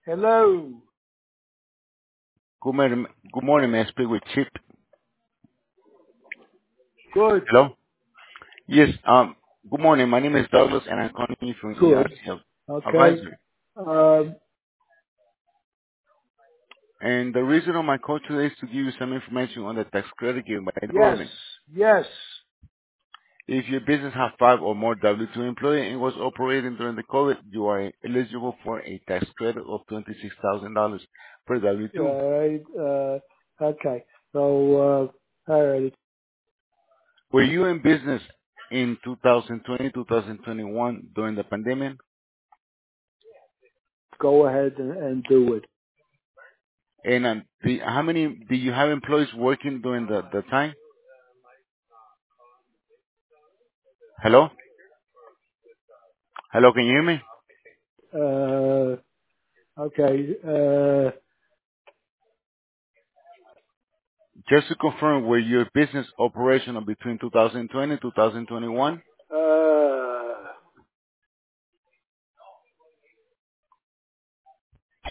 Hello. Good morning, may I speak with Chip? Good. Hello? Yes, good morning. My name is Douglas, and I'm calling you from Good. ERC Okay. Advisory. Um, And the reason of my call today is to give you some information on the tax credit given by the yes. government. Yes. If your business has 5 or more W-2 employees and was operating during the COVID, you are eligible for a tax credit of $26,000 per W-2. All right. Okay. So, all right. Were you in business in 2020, 2021 during the pandemic? Go ahead and do it. And how many do you have employees working during the time? Hello? Hello, can you hear me? Okay. Just to confirm, were your business operational between 2020 and 2021?